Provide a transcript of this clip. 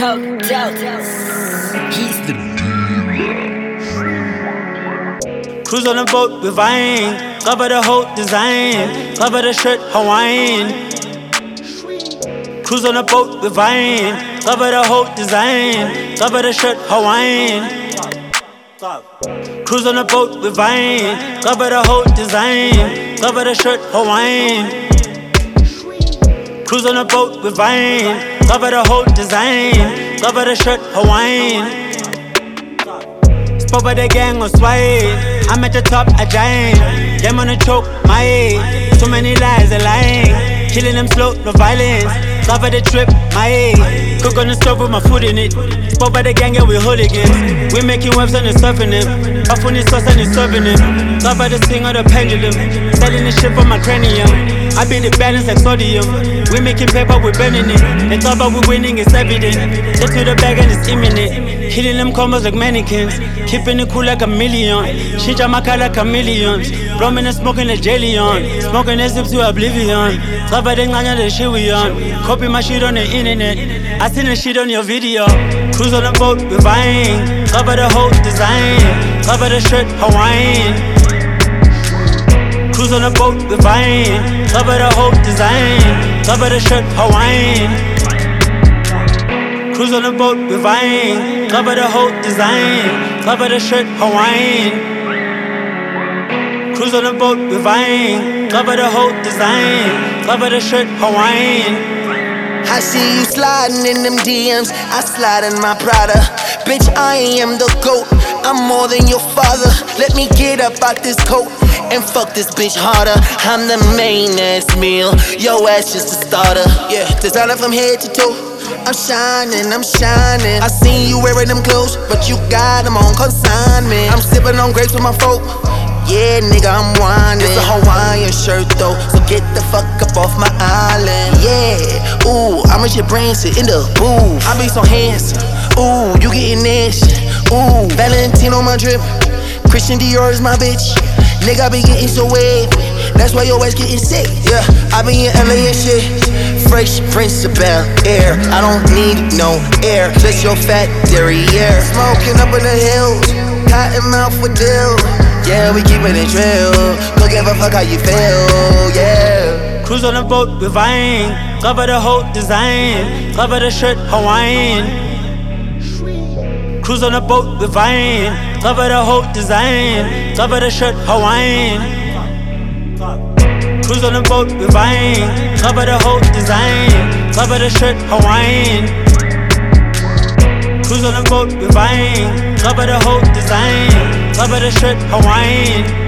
He's the Cruise on a boat with Vine, cover the whole design, cover the shirt Hawaiian. Cruise on a boat with Vine, cover the whole design, cover the shirt Hawaiian. Cruise on a boat with Vine, cover the whole design, cover the shirt Hawaiian. Cruise on a boat with Vine, cover the whole design, cover the shirt Hawaiian. Spoke by the gang on Sway, I'm at the top, a giant. Them on the choke, my age. So many lies are lying, killing them slow, no violence. Cover the trip, my age. Cook on the stove with my food in it. Spoke by the gang, yeah, we hooligans. We making waves and it's surfing them. Off on the sauce and it's serving them. Cover the swing of the pendulum, selling the shit for my cranium. I be the balance like sodium. We making paper, we burning it. They talk about we winning, it's evident. Just to the bag and it's imminent. Killing them combos like mannequins. Keeping it cool like a million. Shit on my car like chameleons. Blowing and smoking a jelly on. Smoking a sip to oblivion. Cover the nganya the shit we on. Copy my shit on the internet. I seen the shit on your video. Cruise on the boat with Vine. Cover the whole design. Cover the shirt Hawaiian. Cruise on a boat with Vine, cover the whole design, cover the shirt Hawaiian. Cruise on a boat with Vine, cover the whole design, cover the shirt Hawaiian. Cruise on a boat with Vine, cover the whole design, cover the shirt Hawaiian. I see you sliding in them DMs, I slide in my Prada. Bitch, I am the GOAT, I'm more than your father. Let me get up out this coat and fuck this bitch harder. I'm the main ass meal, your ass just a starter. Yeah, designer from head to toe. I'm shining, I'm shining. I seen you wearing them clothes, but you got them on consignment. I'm sipping on grapes with my folk. Yeah, nigga, I'm whining. It's a Hawaiian shirt though, so get the fuck up off my island. Yeah, ooh, I miss your brain sit in the booth. I be so handsome, ooh, you getting this. Ooh, Valentino my drip, Christian Dior is my bitch. Nigga, I be getting so wavy, that's why your ass getting sick. Yeah, I be in LA and shit. Fresh Prince of Bel-Air, I don't need no air, just your fat derriere. Smoking up in the hills, cotton mouth with dill. Yeah, we keepin' it real, don't give a fuck how you feel, yeah. Cruise on a boat with Vine, cover the whole design, cover the shirt Hawaiian. Cruise on a boat with Vine, cover the whole design, cover the shirt Hawaiian. Cruise on a boat with Vine, cover the whole design, cover the shirt Hawaiian. Cruise on a boat with Vine, cover the whole design, cover the shirt Hawaiian.